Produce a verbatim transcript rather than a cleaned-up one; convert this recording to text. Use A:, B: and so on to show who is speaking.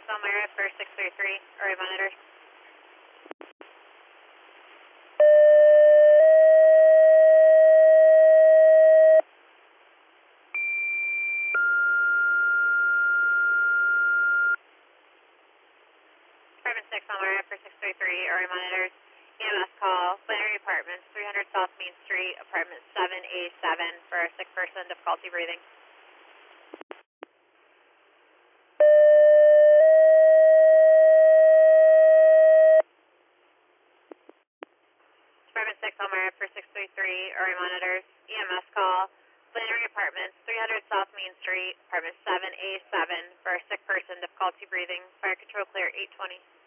A: Elmira for six three three, R A monitor. Department six Elmira for six three three, R A monitors. E M S call, Plenary Apartments, three hundred South Main Street, apartment seven A seven for a sick person, difficulty breathing. Department six Elmira for six three three, R A monitors. E M S call, Plenary Apartments, three hundred South Main Street, apartment seven A seven for a sick person, difficulty breathing. Fire control clear, eight twenty.